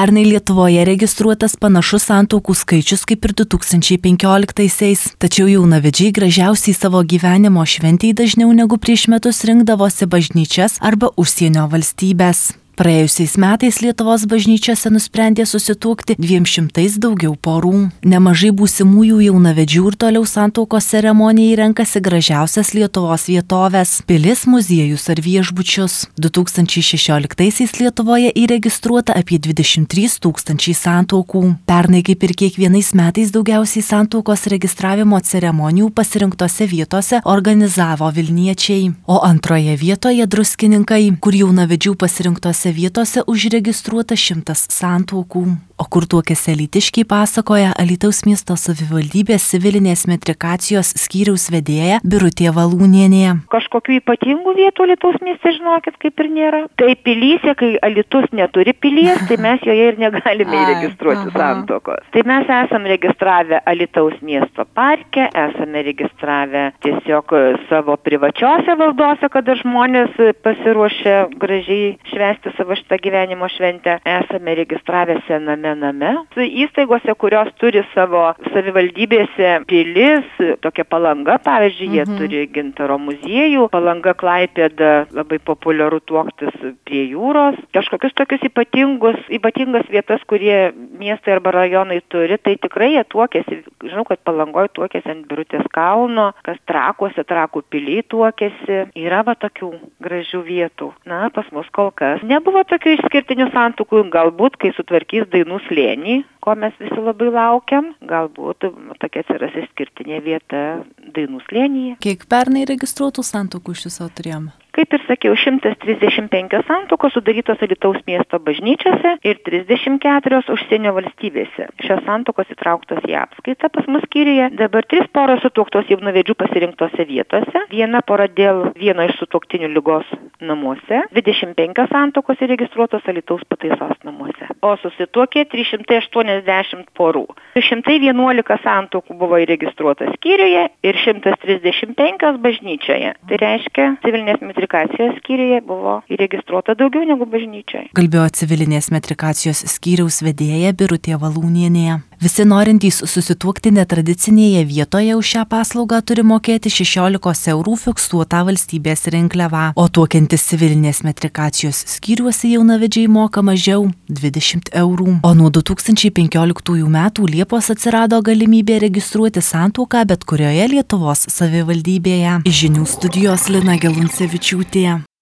Pernai Lietuvoje registruotas panašus santuokų skaičius kaip ir 2015-aisiais, tačiau jaunavedžiai gražiausiai savo gyvenimo šventei dažniau negu prieš metus rinkdavosi bažnyčias arba užsienio valstybes. Praėjusiais metais Lietuvos bažnyčiose nusprendė susituokti 200 daugiau porų. Nemažai būsimųjų jaunavedžių ir toliau santuokos ceremonijai renkasi gražiausias Lietuvos vietovės – pilis, muziejus ar viešbučius. 2016-aisiais Lietuvoje įregistruota apie 23 000 santuokų. Pernai, kaip ir kiekvienais metais, daugiausiai santuokos registravimo ceremonijų pasirinktose vietose organizavo vilniečiai. O antroje vietoje druskininkai, kur jaunavedžių pasirinktose vietose užregistruota 100 santuokų. O kur tuokėsi alytiškiai, pasakoja Alytaus miesto savivaldybės civilinės metrikacijos skyriaus vedėja Birutė Valūnienė. Kažkokių ypatingų vietų Alytaus mieste, žinokit, kaip ir nėra. Tai pilyse, kai Alytus neturi pilies, tai mes joje ir negalime įregistruoti santuokos. Tai mes esam registravę Alytaus miesto parke, esame registravę tiesiog savo privačiose valdose, kada žmonės pasiruošia gražiai švęsti savo šitą gyvenimo šventę. Esame registravę sename name. Įstaigose, kurios turi savo savivaldybėse pilis, tokia Palanga, pavyzdžiui, jie turi Gintaro muziejų, Palanga, Klaipėda, labai populiaru tuoktis prie jūros. Kažkokius tokius ypatingas vietas, kurie miestai arba rajonai turi, tai tikrai jie tuokėsi. Žinau, kad Palangoje tuokėsi ant Birutės kalno, kas Trakuose, Trakų pily tuokėsi. Yra va tokių gražių vietų. Na, pas mus kol kas nebuvo tokių išskirtinių santuokų, galbūt, kai sutvarkys Dainų slėnį, ko mes visi labai laukiam, galbūt tokia atsiras išskirtinė vieta Dainų slėnyje. Kiek pernai registruotų santuokų iš viso turėjome? Kaip ir sakiau, 135 santuokos sudarytos Alytaus miesto bažnyčiose ir 34 užsienio valstybėse. Šios santuokos įtrauktos į apskaitą pas mus skyriuje. Dabar 3 poros sutuoktos jaunavedžių pasirinktose vietose, 1 pora dėl vieno iš sutuoktinių ligos namuose, 25 santuokos įregistruotos Alytaus pataisos namuose. O susituokė 380 porų. 111 santuokų buvo įregistruota skyriuje ir 135 bažnyčioje. Tai reiškia, civilinės metrikacijos skyriuje buvo įregistruota daugiau negu bažnyčioje. Kalbėjo civilinės metrikacijos skyriaus vedėja Birutė Valūnienė. Visi norintys susituokti netradicinėje vietoje už šią paslaugą turi mokėti 16 eurų fiksuotą valstybės rinkliavą, o tuokiantis civilinės metrikacijos skyriuose jaunavedžiai moka mažiau 20 eurų. O nuo 2015 metų Liepos atsirado galimybė registruoti santuoką bet kurioje Lietuvos savivaldybėje. Iš žinių studijos Lina Geluncevičiūtė.